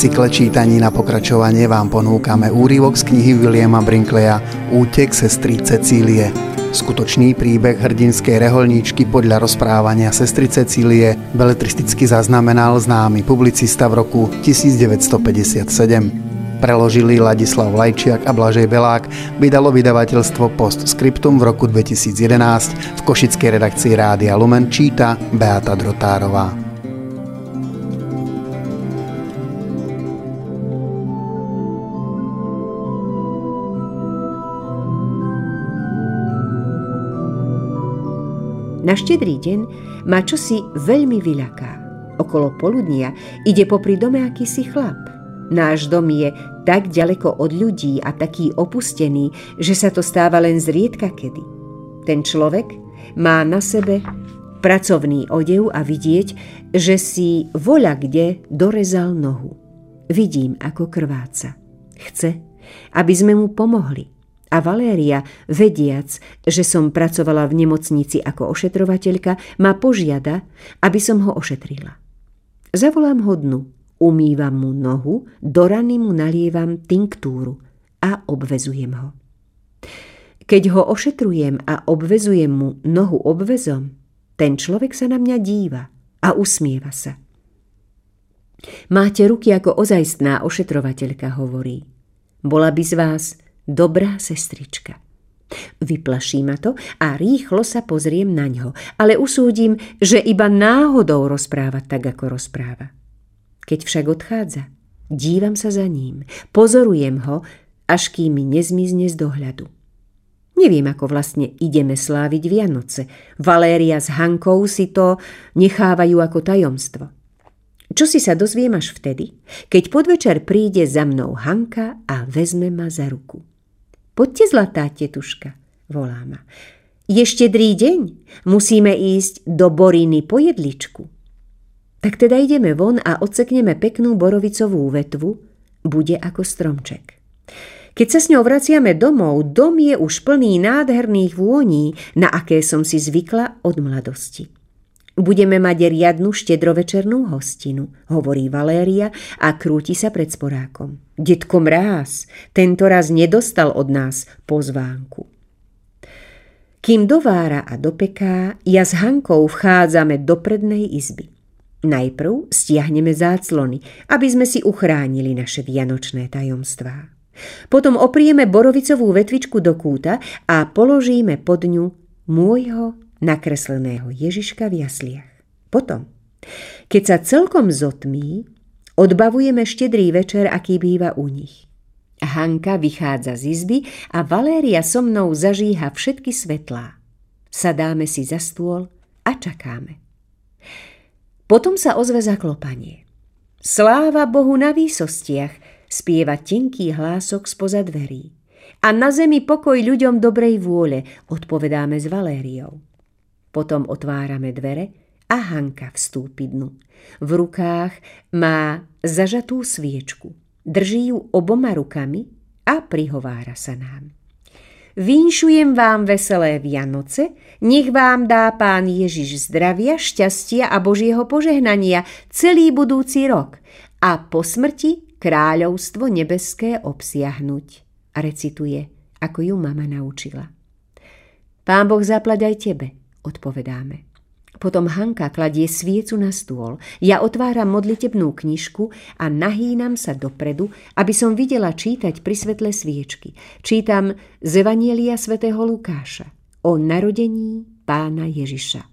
cykle čítaní na pokračovanie vám ponúkame úryvok z knihy Williama Brinkleya Útek sestry Cecílie. Skutočný príbeh hrdinskej reholníčky podľa rozprávania sestry Cecílie beletristicky zaznamenal známy publicista v roku 1957. Preložili Ladislav Lajčiak a Blažej Belák, vydalo vydavateľstvo Postscriptum v roku 2011, v košickej redakcii Rádia Lumen číta Beata Drotárová. Na štedrý deň ma čosi veľmi vyľaká. Okolo poludnia ide popri dome akýsi chlap. Náš dom je tak ďaleko od ľudí a taký opustený, že sa to stáva len zriedka kedy. Ten človek má na sebe pracovný odev a vidieť, že si voľakde dorezal nohu. Vidím, ako krváca. Chce, aby sme mu pomohli. A Valéria, vediac, že som pracovala v nemocnici ako ošetrovateľka, ma požiada, aby som ho ošetrila. Zavolám ho dnu, umývam mu nohu, do rany mu nalievam tinktúru a obvezujem ho. Keď ho ošetrujem a obvezujem mu nohu obvezom, ten človek sa na mňa díva a usmieva sa. Máte ruky ako ozajstná ošetrovateľka, hovorí. Bola by z vás dobrá sestrička. Vyplaší ma to a rýchlo sa pozriem na ňo, ale usúdim, že iba náhodou rozpráva tak, ako rozpráva. Keď však odchádza, dívam sa za ním, pozorujem ho, až kým mi nezmizne z dohľadu. Neviem, ako vlastne ideme sláviť Vianoce. Valéria s Hankou si to nechávajú ako tajomstvo. Čo si sa dozviem až vtedy, keď podvečer príde za mnou Hanka a vezme ma za ruku. Poďte, zlatá tetuška, volá ma. Je štedrý deň, musíme ísť do Boriny po jedličku. Tak teda ideme von a odsekneme peknú borovicovú vetvu, bude ako stromček. Keď sa s ňou vraciame domov, dom je už plný nádherných vôní, na aké som si zvykla od mladosti. Budeme mať riadnu štedrovečernú hostinu, hovorí Valéria a krúti sa pred sporákom. Detko Mráz, tento raz nedostal od nás pozvánku. Kým dovára a dopeká, ja s Hankou vchádzame do prednej izby. Najprv stiahneme záclony, aby sme si uchránili naše vianočné tajomstvá. Potom oprieme borovicovú vetvičku do kúta a položíme pod ňu môjho nakresleného Ježiška v jasliach. Potom, keď sa celkom zotmí, odbavujeme štedrý večer, aký býva u nich. Hanka vychádza z izby a Valéria so mnou zažíha všetky svetlá. Sadáme si za stôl a čakáme. Potom sa ozve zaklopanie. Sláva Bohu na výsostiach, spieva tenký hlások spoza dverí. A na zemi pokoj ľuďom dobrej vôle, odpovedáme s Valériou. Potom otvárame dvere a Hanka vstúpi dnu. V rukách má zažatú sviečku. Drží ju oboma rukami a prihovára sa nám. Vinšujem vám veselé Vianoce, nech vám dá Pán Ježiš zdravia, šťastia a Božieho požehnania celý budúci rok a po smrti kráľovstvo nebeské obsiahnuť. A recituje, ako ju mama naučila. Pán Boh zaplať aj tebe, odpovedáme. Potom Hanka kladie sviecu na stôl. Ja otváram modlitebnú knižku a nahýnam sa dopredu, aby som videla čítať pri svetle sviečky. Čítam z Evanjelia svätého Lukáša o narodení Pána Ježiša.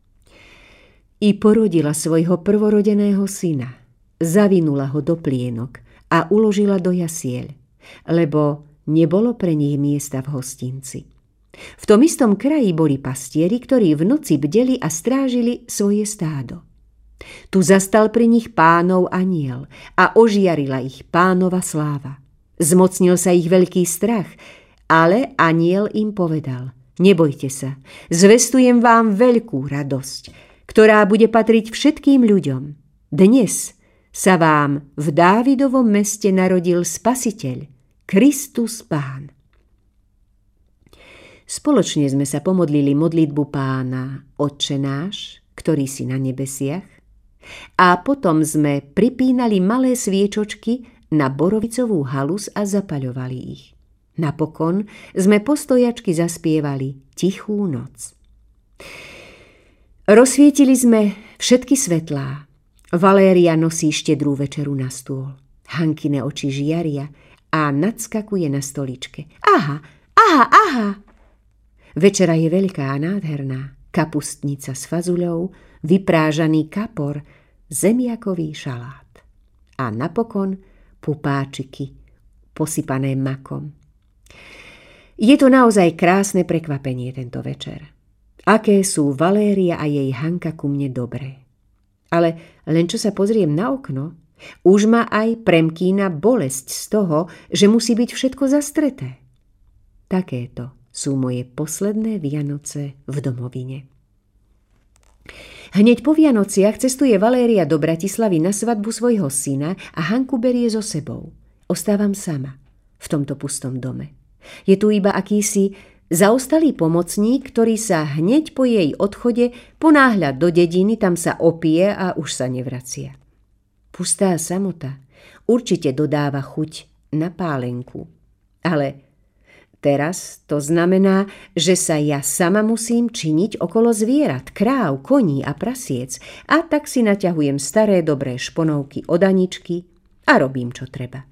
I porodila svojho prvorodeného syna, zavinula ho do plienok a uložila do jasieľ, lebo nebolo pre nich miesta v hostinci. V tom istom kraji boli pastieri, ktorí v noci bdeli a strážili svoje stádo. Tu zastal pri nich Pánov anjel a ožiarila ich Pánova sláva. Zmocnil sa ich veľký strach, ale anjel im povedal: nebojte sa, zvestujem vám veľkú radosť, ktorá bude patriť všetkým ľuďom. Dnes sa vám v Dávidovom meste narodil Spasiteľ, Kristus Pán. Spoločne sme sa pomodlili modlitbu Pána: Otče náš, ktorý si na nebesiach, A potom sme pripínali malé sviečočky na borovicovú halus a zapaľovali ich. Napokon sme postojačky zaspievali Tichú noc. Rozsvietili sme všetky svetlá. Valéria nosí štedrú večeru na stôl. Hankine oči žiaria a nadskakuje na stoličke. Aha! Večera je veľká a nádherná. Kapustnica s fazuľou, vyprážaný kapor, zemiakový šalát. A napokon pupáčiky, posypané makom. Je to naozaj krásne prekvapenie tento večer. Aké sú Valéria a jej Hanka ku mne dobré. Ale len čo sa pozriem na okno, už ma aj premkína bolesť z toho, že musí byť všetko zastreté. Takéto sú moje posledné Vianoce v domovine. Hneď po Vianociach cestuje Valéria do Bratislavy na svadbu svojho syna a Hanku berie so sebou. Ostávam sama v tomto pustom dome. Je tu iba akýsi zaostalý pomocník, ktorý sa hneď po jej odchode ponáhľa do dediny, tam sa opije a už sa nevracia. Pustá samota určite dodáva chuť na pálenku. Ale teraz to znamená, že sa ja sama musím činiť okolo zvierat, kráv, koní a prasiec a tak si naťahujem staré dobré šponovky od Aničky a robím, čo treba.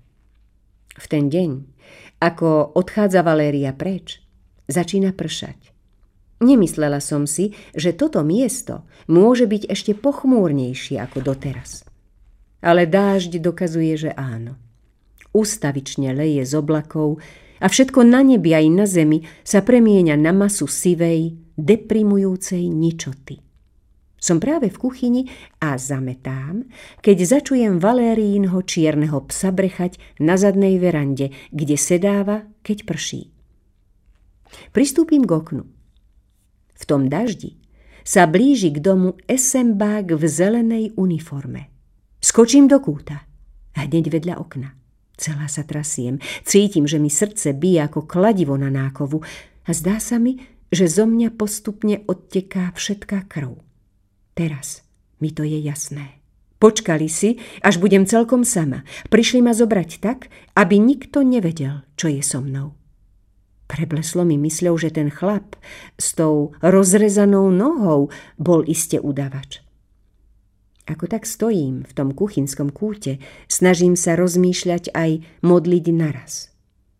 V ten deň, ako odchádza Valéria preč, začína pršať. Nemyslela som si, že toto miesto môže byť ešte pochmúrnejšie ako doteraz. Ale dážď dokazuje, že áno. Ustavične leje z oblakov a všetko na nebi aj na zemi sa premieňa na masu sivej, deprimujúcej ničoty. Som práve v kuchyni a zametám, keď začujem Valérínho čierneho psa brechať na zadnej verande, kde sedáva, keď prší. Pristúpim k oknu. V tom daždi sa blíži k domu esembák v zelenej uniforme. Skočím do kúta, hneď vedľa okna. Celá sa trasiem, cítim, že mi srdce bije ako kladivo na nákovu a zdá sa mi, že zo mňa postupne odteká všetká krv. Teraz mi to je jasné. Počkali si, až budem celkom sama. Prišli ma zobrať tak, aby nikto nevedel, čo je so mnou. Prebleslo mi mysľou, že ten chlap s tou rozrezanou nohou bol iste udavač. Ako tak stojím v tom kuchynskom kúte, snažím sa rozmýšľať aj modliť naraz.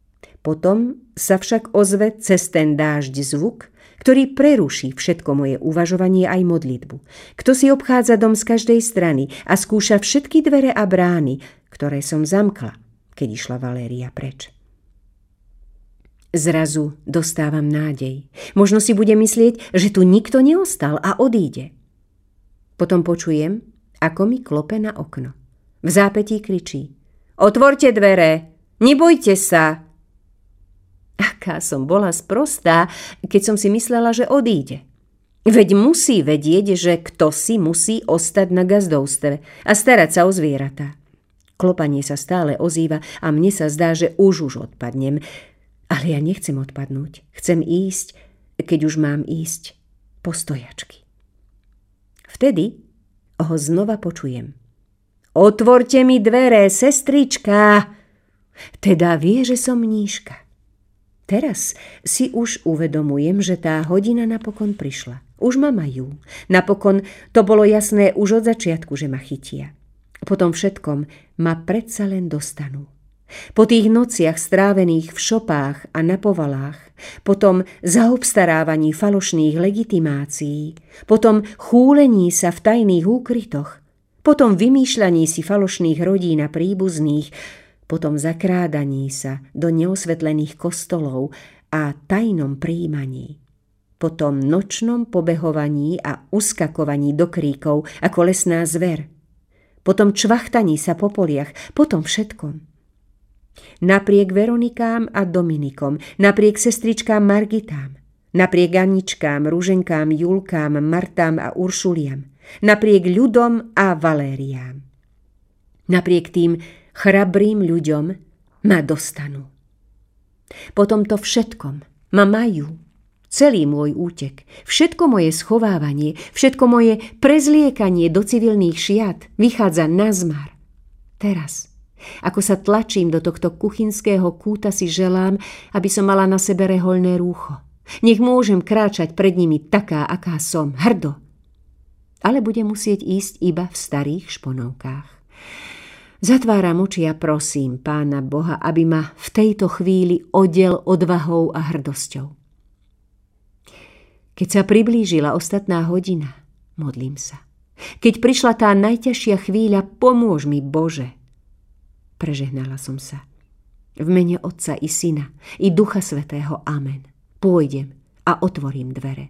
Potom sa však ozve cez ten dážď zvuk, ktorý preruší všetko moje uvažovanie aj modlitbu. Kto si obchádza dom z každej strany a skúša všetky dvere a brány, ktoré som zamkla, keď išla Valéria preč. Zrazu dostávam nádej. Možno si bude myslieť, že tu nikto neostal a odíde. Potom počujem, ako mi klope na okno. V zápätí kričí: Otvorte dvere, nebojte sa. Aká som bola sprostá, keď som si myslela, že odíde. Veď musí vedieť, že kto si musí ostať na gazdovstve a starať sa o zvieratá. Klopanie sa stále ozýva a mne sa zdá, že už odpadnem. Ale ja nechcem odpadnúť. Chcem ísť, keď už mám ísť, po stojačky. Vtedy ho znova počujem. Otvorte mi dvere, sestrička. Teda vie, že som mníška. Teraz si už uvedomujem, že tá hodina napokon prišla. Už ma majú. Napokon to bolo jasné už od začiatku, že ma chytia. Po tom všetkom ma predsa len dostanú. Po tých nociach strávených v šopách a na povalách, potom zaobstarávaní falošných legitimácií, potom chúlení sa v tajných úkrytoch, potom vymýšľaní si falošných rodín a príbuzných, potom zakrádaní sa do neosvetlených kostolov a tajnom prijímaní, potom nočnom pobehovaní a uskakovaní do kríkov ako lesná zver, potom čvachtaní sa po poliach, potom všetkom. Napriek Veronikám a Dominikom, napriek sestričkám Margitám, napriek Aničkám, Ruženkám, Julkám, Martám a Uršuliam, napriek ľudom a Valériám. Napriek tým chrabrým ľuďom ma dostanú. Po tomto všetkom ma majú celý môj útek, všetko moje schovávanie, všetko moje prezliekanie do civilných šiat vychádza nazmar. Teraz, ako sa tlačím do tohto kuchynského kúta, si želám, aby som mala na sebe rehoľné rúcho. Nech môžem kráčať pred nimi taká, aká som, hrdo. Ale budem musieť ísť iba v starých šponovkách. Zatváram oči a prosím Pána Boha, aby ma v tejto chvíli odiel odvahou a hrdosťou. Keď sa priblížila ostatná hodina, modlím sa. Keď prišla tá najťažšia chvíľa, pomôž mi, Bože. Prežehnala som sa. V mene Otca i Syna, i Ducha Svätého. Amen. Pôjdem a otvorím dvere.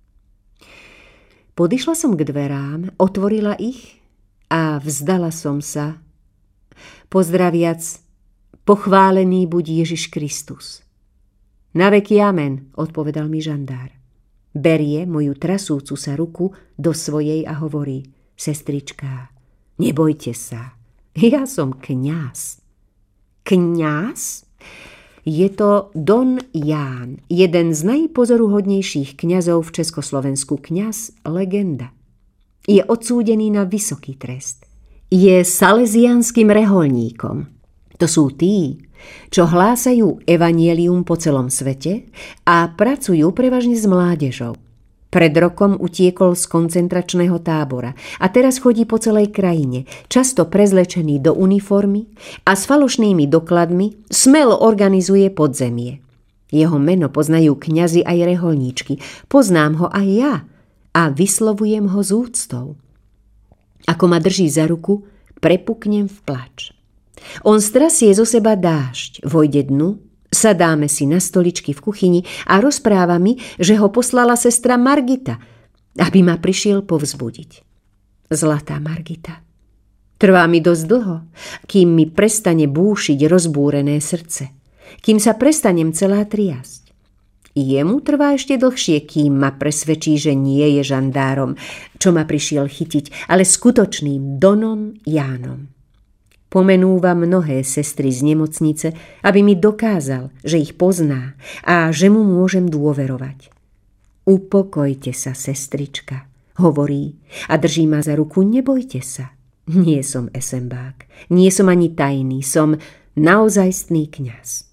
Podišla som k dverám, otvorila ich a vzdala som sa, pozdraviac: pochválený buď Ježiš Kristus. Na veky amen, odpovedal mi žandár. Berie moju trasúcu sa ruku do svojej a hovorí: sestrička, nebojte sa, ja som kňaz. Kňaz? Je to Don Ján, jeden z najpozoruhodnejších kňazov v Československu, kňaz legenda. Je odsúdený na vysoký trest. Je salesiánskym rehoľníkom. To sú tí, čo hlásajú evanjelium po celom svete a pracujú prevažne s mládežou. Pred rokom utiekol z koncentračného tábora a teraz chodí po celej krajine, často prezlečený do uniformy a s falošnými dokladmi smelo organizuje podzemie. Jeho meno poznajú kňazi aj rehoľníčky, poznám ho aj ja a vyslovujem ho s úctou. Ako ma drží za ruku, prepuknem v plač. On strasie zo seba dážď, vojde dnu, sadáme si na stoličky v kuchyni a rozpráva mi, že ho poslala sestra Margita, aby ma prišiel povzbudiť. Zlatá Margita. Trvá mi dosť dlho, kým mi prestane búšiť rozbúrené srdce, kým sa prestanem celá triasť. Jemu trvá ešte dlhšie, kým ma presvedčí, že nie je žandárom, čo ma prišiel chytiť, ale skutočným Donom Jánom. Pomenúva mnohé sestry z nemocnice, aby mi dokázal, že ich pozná a že mu môžem dôverovať. Upokojte sa, sestrička, hovorí a drží ma za ruku. Nebojte sa. Nie som esembák, nie som ani tajný, som naozajstný kňaz.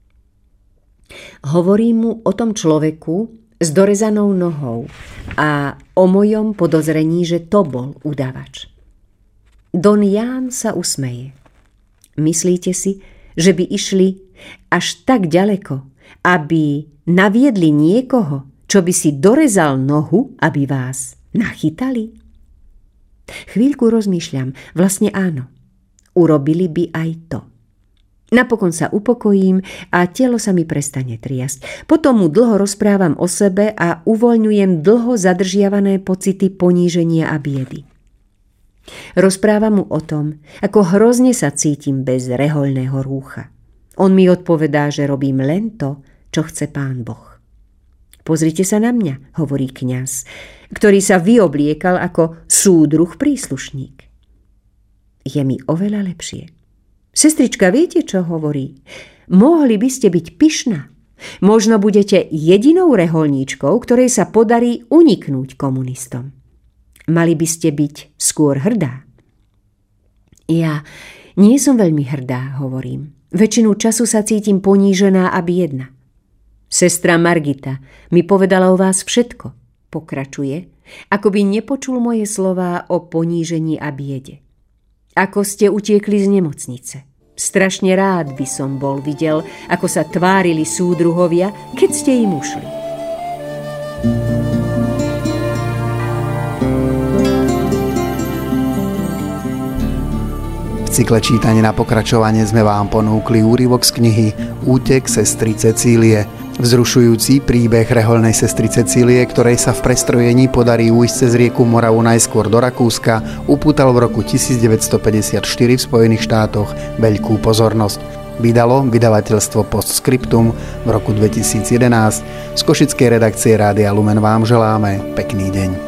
Hovorím mu o tom človeku s dorezanou nohou a o mojom podozrení, že to bol udavač. Don Ján sa usmeje. Myslíte si, že by išli až tak ďaleko, aby naviedli niekoho, čo by si dorezal nohu, aby vás nachytali? Chvíľku rozmýšľam, vlastne áno. Urobili by aj to. Napokon sa upokojím a telo sa mi prestane triasť. Potom mu dlho rozprávam o sebe a uvoľňujem dlho zadržiavané pocity poníženia a biedy. Rozprávam mu o tom, ako hrozne sa cítim bez rehoľného rúcha. On mi odpovedá, že robím len to, čo chce Pán Boh. Pozrite sa na mňa, hovorí kňaz, ktorý sa vyobliekal ako súdruh príslušník. Je mi oveľa lepšie. Sestrička, viete, čo hovorí? Mohli by ste byť pyšná. Možno budete jedinou rehoľníčkou, ktorej sa podarí uniknúť komunistom. Mali by ste byť skôr hrdá. Ja nie som veľmi hrdá, hovorím. Väčšinu času sa cítim ponížená a biedna. Sestra Margita mi povedala o vás všetko, pokračuje, ako by nepočul moje slová o ponížení a biede. Ako ste utiekli z nemocnice. Strašne rád by som bol videl, ako sa tvárili súdruhovia, keď ste im ušli. V cykle čítania na pokračovanie sme vám ponúkli úryvok z knihy Útek sestry Cecílie. Vzrušujúci príbeh rehoľnej sestry Cecílie, ktorej sa v prestrojení podarí ujsť cez rieku Moravu najskôr do Rakúska, upútal v roku 1954 v Spojených štátoch veľkú pozornosť. Vydalo vydavateľstvo Postscriptum v roku 2011. Z košickej redakcie Rádia Lumen vám želáme pekný deň.